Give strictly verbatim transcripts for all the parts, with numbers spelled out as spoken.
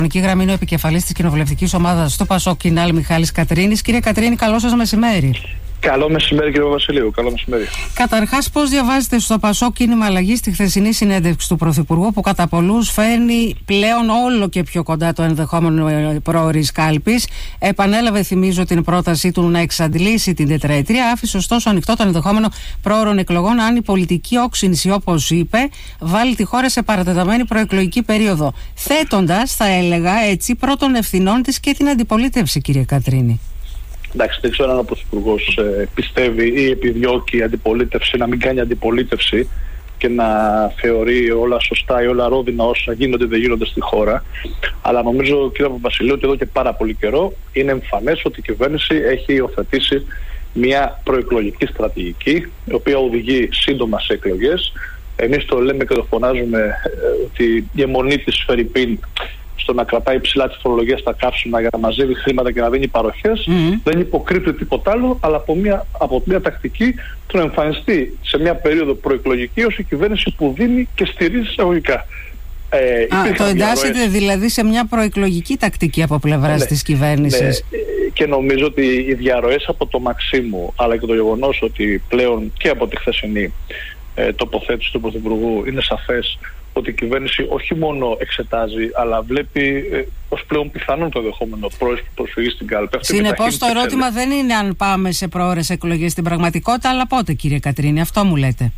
Η γραμμή είναι ο επικεφαλής της κοινοβουλευτικής ομάδας του Πασόκ Κινάλ, Μιχάλης Κατρίνης. Κύριε Κατρίνη, καλό σας μεσημέρι. Καλό μεσημέρι, κύριε Βασιλείου. Καλό μεσημέρι. Καταρχάς, πώς διαβάζετε στο Πασόκ κίνημα αλλαγής στη χθεσινή συνέντευξη του Πρωθυπουργού, που κατά πολλούς φέρνει πλέον όλο και πιο κοντά το ενδεχόμενο πρόορης κάλπης? Επανέλαβε, θυμίζω, την πρότασή του να εξαντλήσει την τετραετία. Άφησε ωστόσο ανοιχτό το ενδεχόμενο πρόωρων εκλογών, αν η πολιτική όξυνση, όπως είπε, βάλει τη χώρα σε παρατεταμένη προεκλογική περίοδο. Θέτοντας, θα έλεγα έτσι, πρώτων ευθυνών της και την αντιπολίτευση, κύριε Κατρίνη. Εντάξει, δεν ξέρω αν ο Πρωθυπουργός ε, πιστεύει ή επιδιώκει η αντιπολίτευση να μην κάνει αντιπολίτευση και να θεωρεί όλα σωστά ή όλα ρόδινα όσα γίνονται ή δεν γίνονται στη χώρα. Αλλά νομίζω, κύριε Παπαβασιλείου, ότι εδώ και πάρα πολύ καιρό είναι εμφανές ότι η κυβέρνηση έχει υιοθετήσει μια προεκλογική στρατηγική, η οποία οδηγεί σύντομα σε εκλογές. Εμείς το λέμε και το φωνάζουμε ε, ότι η αιμονή της Φερρυπίν στο να κρατάει ψηλά τη φορολογία στα καύσιμα για να μαζεύει χρήματα και να δίνει παροχές, mm-hmm. δεν υποκρύπτει τίποτα άλλο, αλλά από μια, από μια τακτική του να εμφανιστεί σε μια περίοδο προεκλογική ως η κυβέρνηση που δίνει και στηρίζει εισαγωγικά. Ε, Α, το εντάσσεται διαρροές, δηλαδή σε μια προεκλογική τακτική από πλευράς ναι, της κυβέρνησης. Ναι, και νομίζω ότι οι διαρροές από το Μαξίμου, αλλά και το γεγονός ότι πλέον και από τη χθεσινή ε, τοποθέτηση του Πρωθυπουργού είναι σαφές ότι η κυβέρνηση όχι μόνο εξετάζει, αλλά βλέπει ε, ως πλέον πιθανόν το ενδεχόμενο προσφυγή στην κάλπη. Συνεπώς το ερώτημα θέλει. δεν είναι αν πάμε σε πρόωρες εκλογές στην πραγματικότητα, αλλά πότε, κύριε Κατρίνη, αυτό μου λέτε?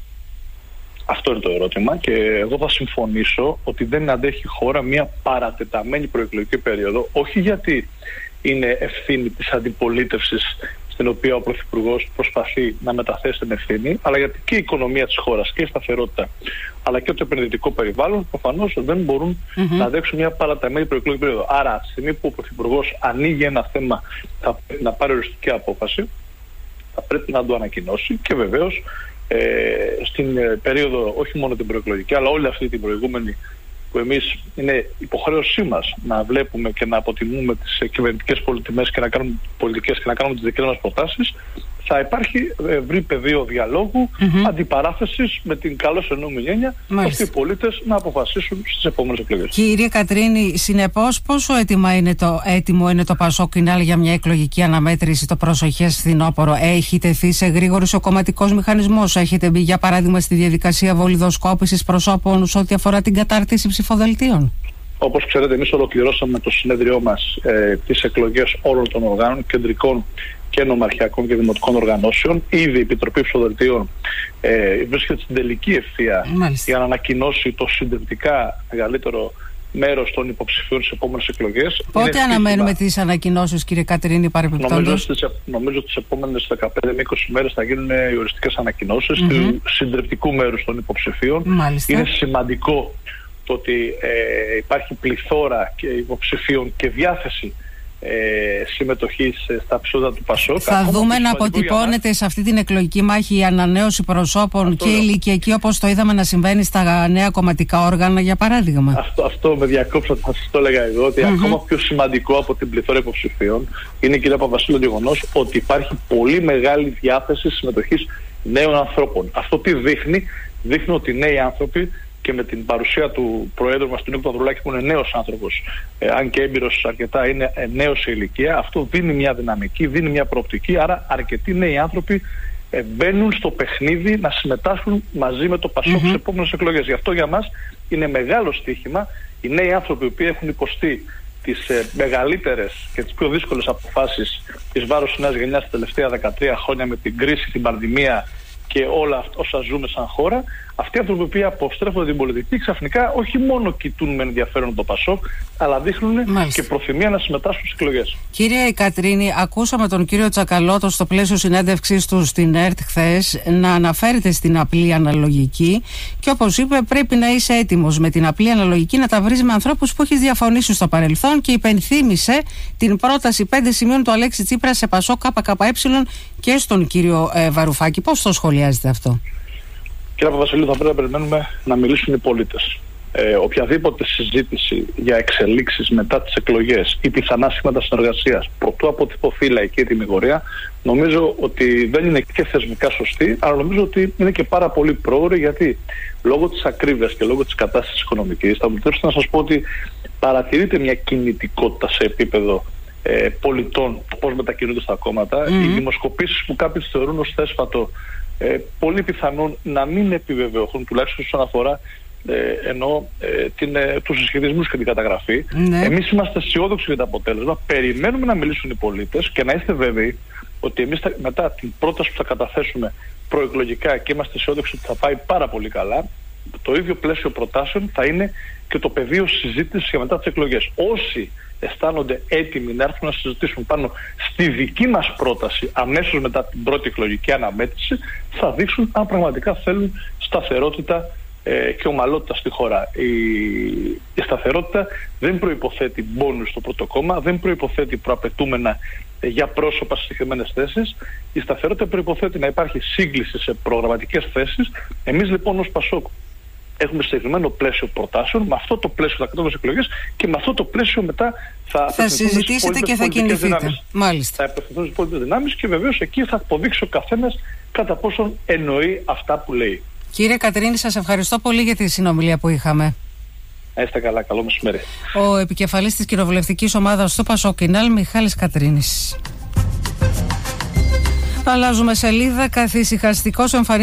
Αυτό είναι το ερώτημα και εγώ θα συμφωνήσω ότι δεν αντέχει η χώρα μια παρατεταμένη προεκλογική περίοδο, όχι γιατί είναι ευθύνη της αντιπολίτευσης στην οποία ο Πρωθυπουργός προσπαθεί να μεταθέσει την ευθύνη, αλλά γιατί και η οικονομία της χώρας και η σταθερότητα, αλλά και το επενδυτικό περιβάλλον προφανώς δεν μπορούν mm-hmm. να αντέξουν μια παραταμένη προεκλογική περίοδο. Άρα, τη στιγμή που ο Πρωθυπουργός ανοίγει ένα θέμα, θα πρέπει να πάρει οριστική απόφαση, θα πρέπει να το ανακοινώσει και βεβαίως ε, στην ε, περίοδο, όχι μόνο την προεκλογική, αλλά όλη αυτή την προηγούμενη, που εμείς είναι υποχρέωσή μας να βλέπουμε και να αποτιμούμε τις κυβερνητικές πολιτιμές και να κάνουμε πολιτικές και να κάνουμε τις δικές μας προτάσεις, θα υπάρχει ευρύ πεδίο διαλόγου, mm-hmm. αντιπαράθεσης με την καλώς εννοούμενη έννοια, ώστε οι πολίτες να αποφασίσουν στις επόμενες εκλογές. Κύριε Κατρίνη, συνεπώς πόσο έτοιμα είναι το, έτοιμο είναι το Πασόκ Κινάλ για μια εκλογική αναμέτρηση το προσοχές φθινόπωρο? Έχει τεθεί σε γρήγορος ο κομματικός μηχανισμός? Έχετε μπει, για παράδειγμα, στη διαδικασία βολιδοσκόπησης προσώπων σε ό,τι αφορά την κατάρτιση ψηφοδελτίων? Όπως ξέρετε, εμείς ολοκληρώσαμε το συνέδριό μας ε, τις εκλογές όλων των οργάνων, κεντρικών και νομαρχιακών και δημοτικών οργανώσεων. Ήδη η Επιτροπή Ψηφοδελτίων ε, βρίσκεται στην τελική ευθεία Μάλιστα. για να ανακοινώσει το συντριπτικά μεγαλύτερο μέρος των υποψηφίων στις επόμενες εκλογές. Πότε είναι αναμένουμε εύκολα τις ανακοινώσεις, κύριε Κατρίνη, παρεμπιπτόντως? Νομίζω στις, νομίζω ότι τις επόμενες δεκαπέντε με είκοσι μέρες θα γίνουν οι οριστικές ανακοινώσεις mm-hmm. του συντριπτικού μέρους των υποψηφίων. Μάλιστα. Είναι σημαντικό το ότι ε, υπάρχει πληθώρα και υποψηφίων και διάθεση Ε, συμμετοχή στα ψώτα του Πασόκ. Θα δούμε να αποτυπώνεται σε αυτή την εκλογική μάχη η ανανέωση προσώπων αυτό και ηλικιακή, όπως το είδαμε να συμβαίνει στα νέα κομματικά όργανα, για παράδειγμα. Αυτό, αυτό με διακόψα, θα σας το έλεγα εδώ, ότι mm-hmm. ακόμα πιο σημαντικό από την πληθώρα υποψηφίων είναι, κύριε Παπαβασίλειο, το γεγονός ότι υπάρχει πολύ μεγάλη διάθεση συμμετοχής νέων ανθρώπων. Αυτό τι δείχνει? Δείχνει ότι νέοι άνθρωποι, και με την παρουσία του Προέδρου μας, του Νίκου Παπαδουλάκη, που είναι νέος άνθρωπος, ε, αν και έμπειρος αρκετά, είναι ε, νέος σε ηλικία, αυτό δίνει μια δυναμική, δίνει μια προοπτική, άρα αρκετοί νέοι άνθρωποι ε, μπαίνουν στο παιχνίδι να συμμετάσχουν μαζί με το Πασόκ mm-hmm. στις επόμενες εκλογές. Γι' αυτό για μας είναι μεγάλο στοίχημα οι νέοι άνθρωποι, οι οποίοι έχουν υποστεί τις ε, μεγαλύτερες και τις πιο δύσκολες αποφάσεις εις βάρος της νέας γενιάς τα τελευταία δεκατρία χρόνια, με την κρίση, την πανδημία και όλα αυτά όσα ζούμε σαν χώρα, αυτοί οι άνθρωποι που αποστρέφονται την πολιτική ξαφνικά όχι μόνο κοιτούν με ενδιαφέρον το Πασόκ, αλλά δείχνουν Μάλιστα. και προθυμία να συμμετάσχουν στις εκλογές. Κύριε Κατρίνη, ακούσαμε τον κύριο Τσακαλώτο στο πλαίσιο συνέντευξής του στην ΕΡΤ χθες να αναφέρεται στην απλή αναλογική και, όπως είπε, πρέπει να είσαι έτοιμος με την απλή αναλογική να τα βρεις με ανθρώπους που έχεις διαφωνήσει στο παρελθόν, και υπενθύμησε την πρόταση πέντε σημείων του Αλέξη Τσίπρα σε Πασόκ ΚΚΕ και στον κύριο ε, Βαρουφάκη. Πώς το σχολιάζετε αυτό? Κύριε Παπαβασιλείου, θα πρέπει να περιμένουμε να μιλήσουν οι πολίτες. ε, οποιαδήποτε συζήτηση για εξελίξεις μετά τις εκλογές ή πιθανά σχήματα συνεργασίας προτού αποτυπωθεί η λαϊκή ετοιμιγορία, νομίζω ότι δεν είναι και θεσμικά σωστή, αλλά νομίζω ότι είναι και πάρα πολύ πρόωρη, γιατί λόγω της ακρίβειας και λόγω της κατάστασης οικονομικής, θα μου επιτρέψετε να σας πω ότι παρατηρείται μια κινητικότητα σε επίπεδο ε, πολιτών, πώς μετακινούνται στα κόμματα. Mm. Οι δημοσκοπήσεις που κάποιοι θεωρούν ως θέσφατο, ε, πολύ πιθανόν να μην επιβεβαιωθούν, τουλάχιστον όσον αφορά ε, ενώ, ε, την, ε, τους συσχετισμούς και την καταγραφή. Mm. Εμείς είμαστε αισιόδοξοι για το αποτέλεσμα, περιμένουμε να μιλήσουν οι πολίτες και να είστε βέβαιοι ότι εμείς θα, μετά την πρόταση που θα καταθέσουμε προεκλογικά, και είμαστε αισιόδοξοι ότι θα πάει πάρα πολύ καλά, το ίδιο πλαίσιο προτάσεων θα είναι και το πεδίο συζήτησης για μετά τις εκλογές. Όσοι αισθάνονται έτοιμοι να έρθουν να συζητήσουν πάνω στη δική μας πρόταση αμέσως μετά την πρώτη εκλογική αναμέτρηση, θα δείξουν αν πραγματικά θέλουν σταθερότητα ε, και ομαλότητα στη χώρα. Η, η σταθερότητα δεν προϋποθέτει μπόνους στο πρώτο κόμμα, δεν προϋποθέτει προαπαιτούμενα ε, για πρόσωπα σε συγκεκριμένες θέσεις. Η σταθερότητα προϋποθέτει να υπάρχει σύγκληση σε προγραμματικές θέσεις. Εμείς λοιπόν ως Πασόκ έχουμε συγκεκριμένο πλαίσιο προτάσεων, με αυτό το πλαίσιο θα κατέβουμε στις εκλογές και με αυτό το πλαίσιο μετά θα, θα συζητήσετε και θα κινηθείτε. Μάλιστα. Θα επευθυνθούν στις πολιτικές δυνάμεις και βεβαίως εκεί θα αποδείξει ο καθένας κατά πόσον εννοεί αυτά που λέει. Κύριε Κατρίνη, σας ευχαριστώ πολύ για τη συνομιλία που είχαμε. Να είστε καλά, καλό μεσημέρι. Ο επικεφαλής της κοινοβουλευτικής ομάδας του Πασόκ-Κινάλ, Μιχάλης Κατρίνης. Αλλάζουμε σελίδα. Καθησυχαστικός εμφανίζεται